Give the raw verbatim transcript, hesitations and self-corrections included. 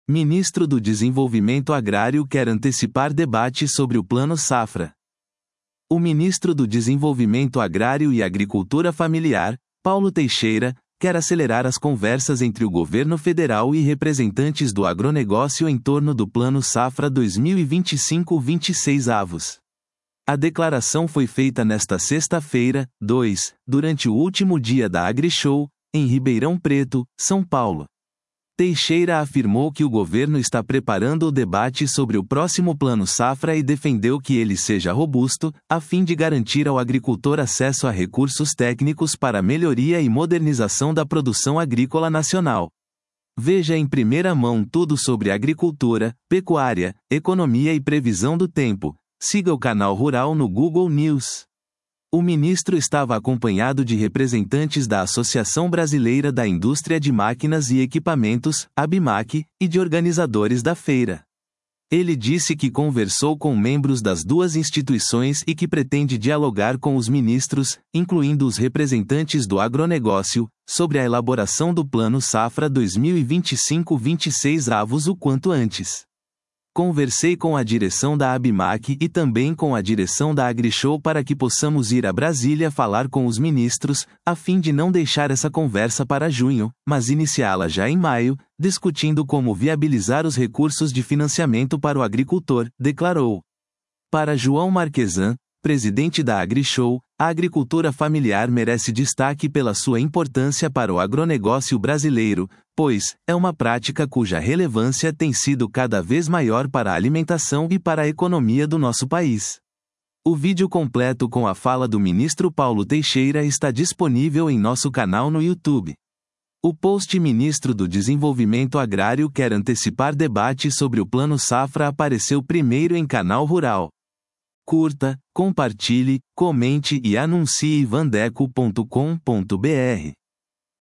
Ministro do Desenvolvimento Agrário quer antecipar debate sobre o Plano Safra. O ministro do Desenvolvimento Agrário e Agricultura Familiar, Paulo Teixeira, quer acelerar as conversas entre o governo federal e representantes do agronegócio em torno do Plano Safra dois mil e vinte e cinco a vinte e seis avos. A declaração foi feita nesta sexta-feira, dois, durante o último dia da AgriShow, em Ribeirão Preto, São Paulo. Teixeira afirmou que o governo está preparando o debate sobre o próximo Plano Safra e defendeu que ele seja robusto, a fim de garantir ao agricultor acesso a recursos técnicos para a melhoria e modernização da produção agrícola nacional. Veja em primeira mão tudo sobre agricultura, pecuária, economia e previsão do tempo. Siga o canal Rural no Google News. O ministro estava acompanhado de representantes da Associação Brasileira da Indústria de Máquinas e Equipamentos, ABIMAQ, e de organizadores da feira. Ele disse que conversou com membros das duas instituições e que pretende dialogar com os ministros, incluindo os representantes do agronegócio, sobre a elaboração do Plano Safra dois mil e vinte e cinco a vinte e seis avos o quanto antes. Conversei com a direção da ABIMAQ e também com a direção da AgriShow para que possamos ir a Brasília falar com os ministros, a fim de não deixar essa conversa para junho, mas iniciá-la já em maio, discutindo como viabilizar os recursos de financiamento para o agricultor, declarou. Para João Marquesan, presidente da AgriShow, a agricultura familiar merece destaque pela sua importância para o agronegócio brasileiro, pois é uma prática cuja relevância tem sido cada vez maior para a alimentação e para a economia do nosso país. O vídeo completo com a fala do ministro Paulo Teixeira está disponível em nosso canal no YouTube. O post Ministro do Desenvolvimento Agrário quer antecipar debate sobre o Plano Safra apareceu primeiro em Canal Rural. Curta, compartilhe, comente e anuncie vandeco ponto com ponto br.